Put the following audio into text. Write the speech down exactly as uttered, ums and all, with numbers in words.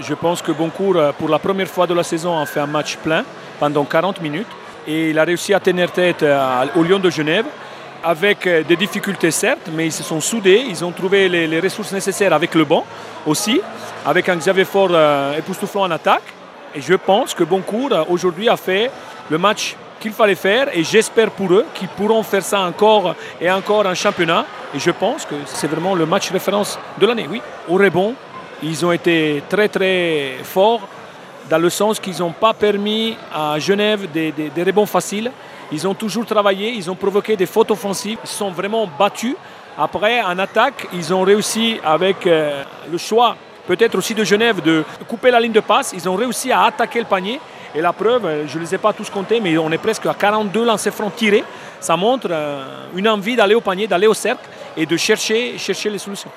Je pense que Boncourt, pour la première fois de la saison, a fait un match plein pendant quarante minutes. Et il a réussi à tenir tête au Lion de Genève, avec des difficultés certes, mais ils se sont soudés, ils ont trouvé les, les ressources nécessaires avec le banc aussi, avec un Xavier Faure euh, époustouflant en attaque. Et je pense que Boncourt aujourd'hui a fait le match qu'il fallait faire et j'espère pour eux qu'ils pourront faire ça encore et encore en championnat. Et je pense que c'est vraiment le match référence de l'année. Oui, au rebond, ils ont été très très forts dans le sens qu'ils n'ont pas permis à Genève des, des, des rebonds faciles. Ils ont toujours travaillé, ils ont provoqué des fautes offensives, ils se sont vraiment battus. Après, en attaque, ils ont réussi avec euh, le choix, peut-être aussi de Genève, de couper la ligne de passe. Ils ont réussi à attaquer le panier. Et la preuve, je ne les ai pas tous comptés, mais on est presque à quarante-deux lancers francs tirés. Ça montre euh, une envie d'aller au panier, d'aller au cercle et de chercher, chercher les solutions.